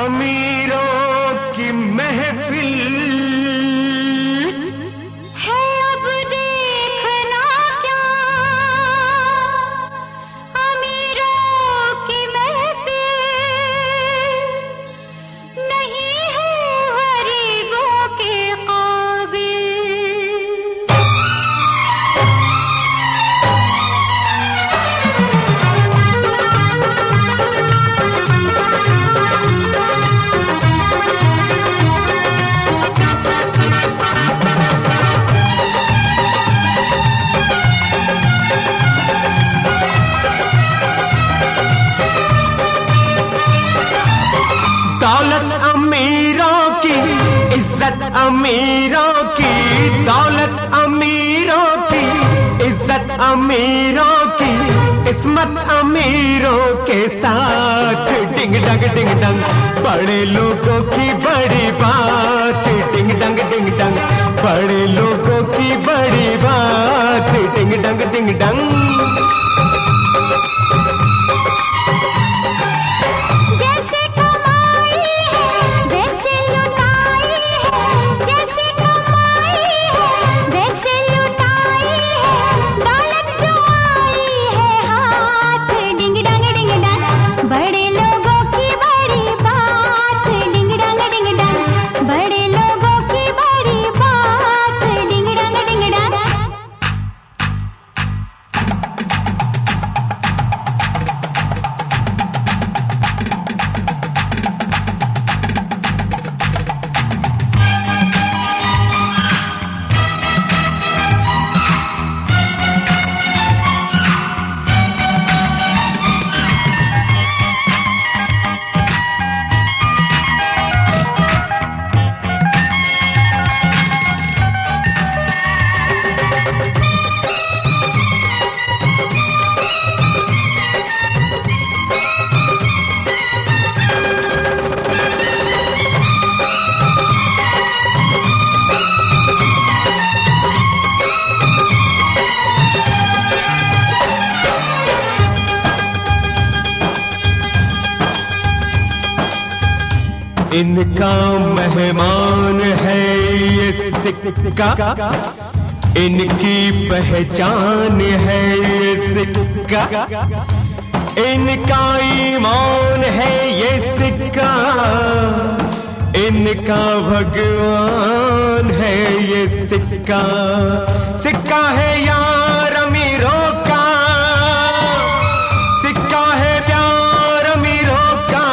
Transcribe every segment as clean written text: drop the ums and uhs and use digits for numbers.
अमीरों की महफिल है अब देखना क्या, अमीरों की महफिल नहीं है गरीबों के काबिल। दौलत अमीरों की, इज्जत अमीरों की, दौलत अमीरों की, इज्जत अमीरों की, किस्मत अमीरों के साथ। डिंग डंग बड़े लोगों की बड़ी बात। डिंग डंग बड़े लोगों की बड़ी बात। डिंग डंग इनका मेहमान है ये सिक्का, इनकी पहचान है ये सिक्का, इनका ईमान है ये सिक्का, इनका भगवान है ये सिक्का। सिक्का है यार अमीरों का, सिक्का है प्यार अमीरों का।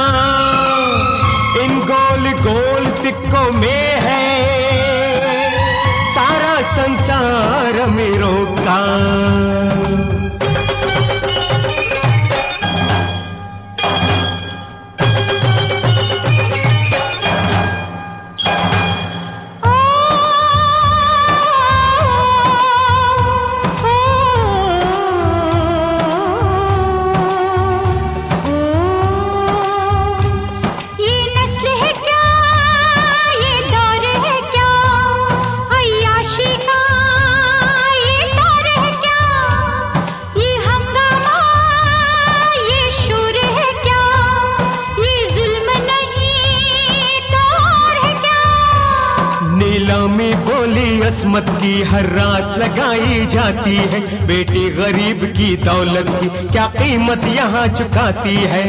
इन गोल गोल सिक्कों में है सारा संसार अमीरों का। नीलामी बोली अस्मत की हर रात लगाई जाती है। बेटी गरीब की दौलत की क्या कीमत यहाँ चुकाती है।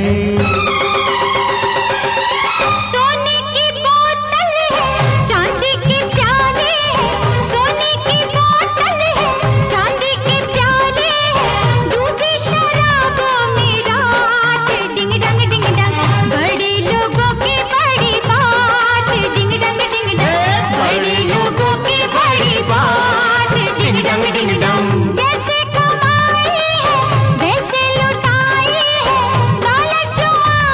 सोने की बोतल है, चांदी के प्याले हैं, सोने की बोतल है, चांदी के प्याले हैं, डूबी शराबों में रात। डिंग डंग बड़े लोगों की बड़ी बात। डिंग डंग बड़े लोगों की बड़ी बात। डिंग डंग जैसे कमाई है वैसे लुटाई है, दौलत जो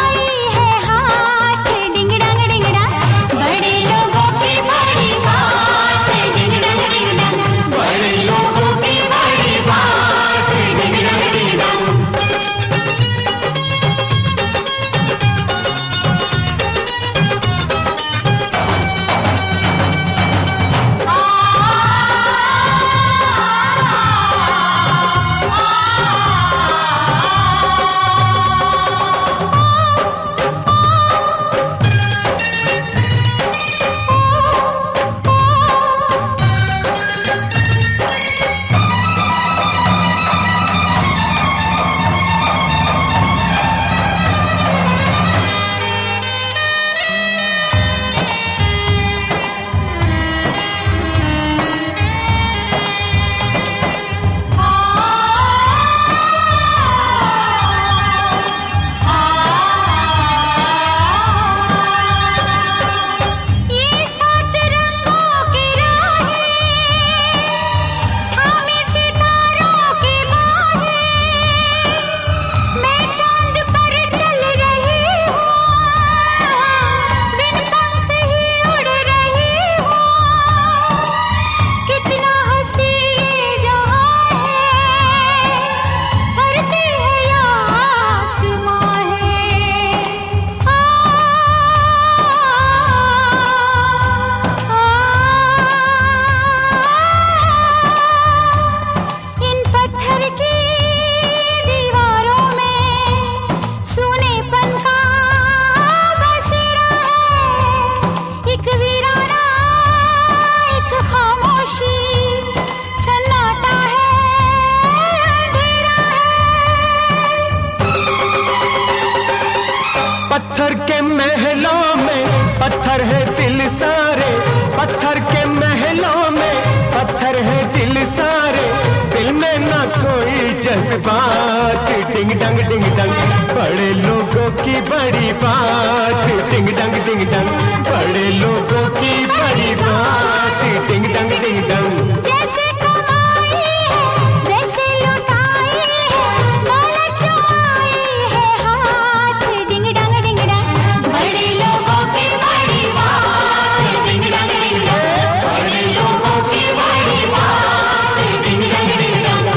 के महलों में पत्थर है दिल सारे, पत्थर के महलों में पत्थर है दिल सारे, दिल में ना कोई जज्बात। डिंग डंग डिंग डंग बड़े लोगों की बड़ी बात, डिंग डंग डिंग डंग बड़े लोगों की बड़ी बात, डिंग डंग डिंग डंग। जैसे कमाई है वैसे लुटाई है, दौलत जो आई है हाथ। डिंग डंग डिंग डंग बड़े लोगों की बड़ी बात, डिंग डंग डिंग डंग बड़े लोगों की बड़ी बात, डिंग डंग डिंग डंग।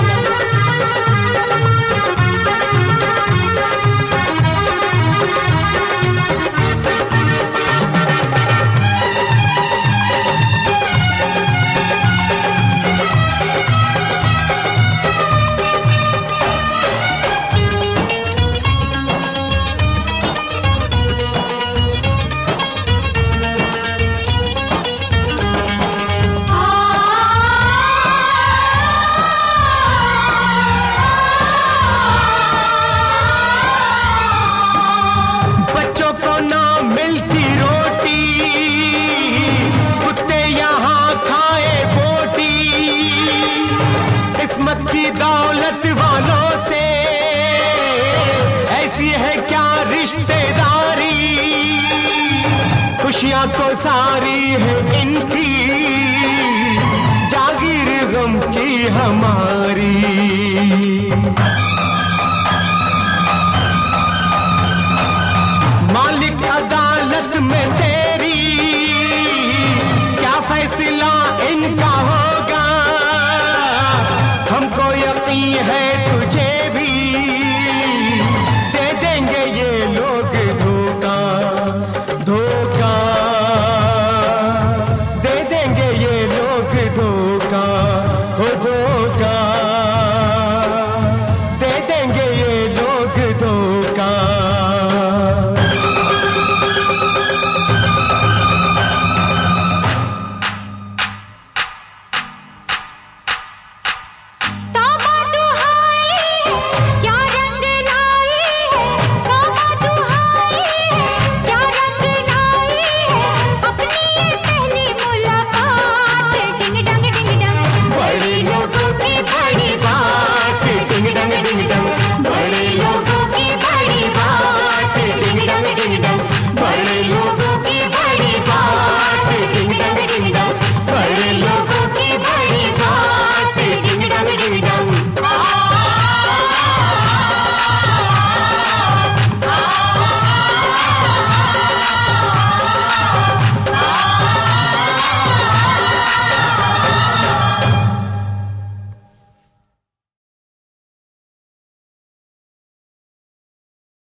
बच्चों को ना मिलती रोटी, कुत्ते यहाँ खाए बोटी, किस्मत की दौलत वालों से ऐसी है क्या रिश्तेदारी, खुशियाँ तो सारी है इनकी, जागीर गम की हमारी।